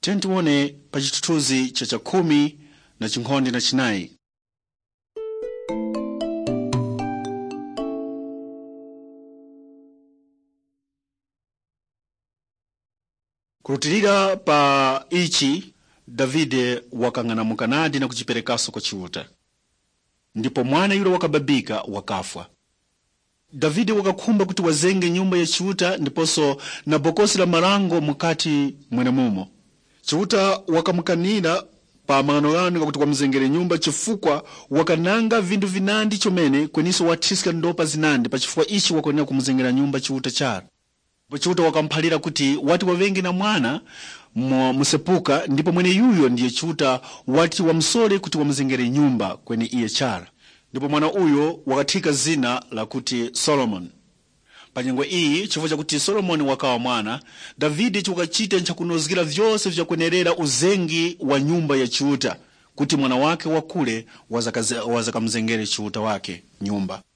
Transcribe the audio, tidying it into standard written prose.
Tione pa chithunzi cha 10 na chinkhonde na chinayi. Kurutilira pa ichi, Davide wakang'anamuka nadi na kuchiperekaso kwa chiuta. Ndipo mwana yule wakababika wakafwa. Davide wakakhumba kuti wazenge nyumba ya chiuta ndiponso na bokosi la malango mukati mwenemumo. Chiuta wakamukanira pa mang'ano yanu kuti wamzengere nyumba chifukwa wakananga vindu vinandi chomene kweniso wathiska ndopa zinandi pa chifukwa ichi wakonera kumuzengera nyumba chiuta chara. Chiuta wakamphalira kuti wati wavenge na mwana musepuka, ndipo mwene yuyo ndiye chiuta wati wamsole kuti wamzengere nyumba kweni iye chara. Ndipo mwana uyo wakathika zina la kuti Solomon. Panyengo iyi chifukwa chakuti Solomoni wakawa mwana, Davide chukachita nchakunozgira vyose vyakwenerera uzengi wa nyumba ya chiuta kuti mwana wake wakule wazakamzengere chiuta wake nyumba.